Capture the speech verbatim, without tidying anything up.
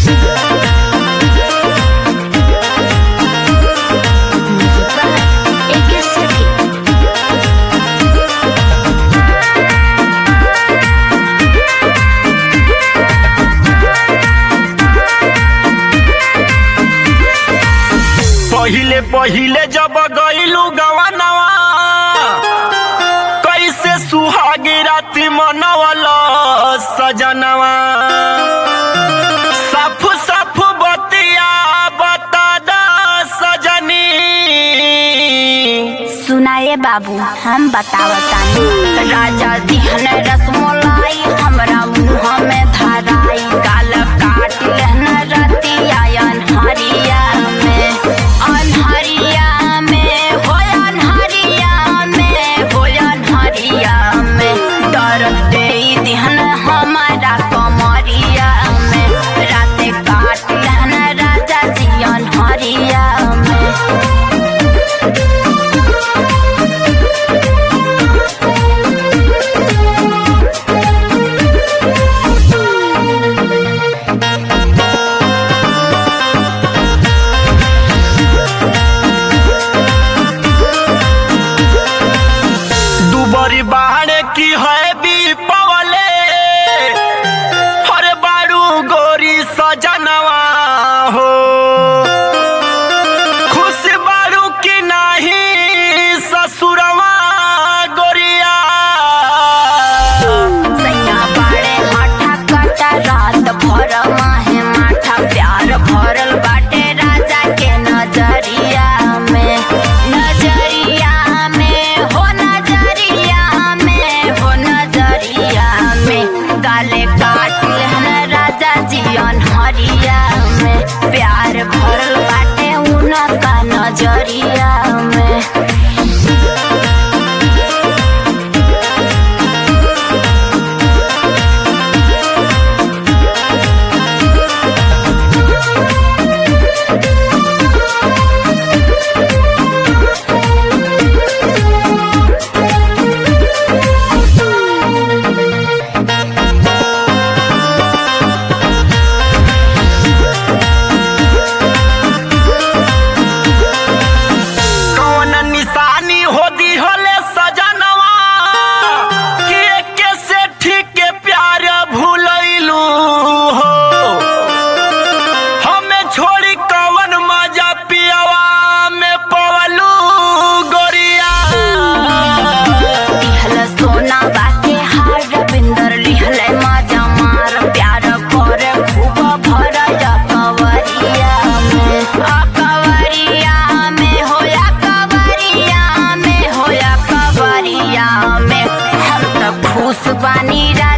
पहिले पहिले जब गईलू गवनवा कैसे सुहागी राती मनवला सजनवा साफ साफ बतिया बता दा सजनी। सुनाए बाबू हम बतावतानी। राजा दिहन रसमलाई हमरा मुँह में धराई गाल काट लेहन रतिया अनहरिया में अनहरिया में हो अनहरिया में हो अनहरिया में डर दे दिहन हमारा कमरिया में राते काट लेहन राजा जी अनहरिया में। दुबरी बाहर की है भी पवले हर बारू गोरी सजनवा हो खुश बारू की नहीं ससुरवा गोरिया। सैया बाड़े माठा काटा रात भर माहे माठा प्यार भरल बाटे राजा के नजरिया में नजरिया में हो नजरिया में हो नजरिया में गाले काट लेहन राजा जी अनहरिया में प्यार भरल बाटे उनका नजरिया में। कौन निशानी होती होले सजनवा कि एके से ठीक के प्यार भूलैलू हो हमें छोड़ी कवन मजा पियवा में पवलू गोरिया। लिहल सोना बाके हार रविंदर लिहल मजा मार प्यार करे खूब भर कवरिया में अकवरिया में होया कवरिया में होया कवरिया में हम तो खुश बानी।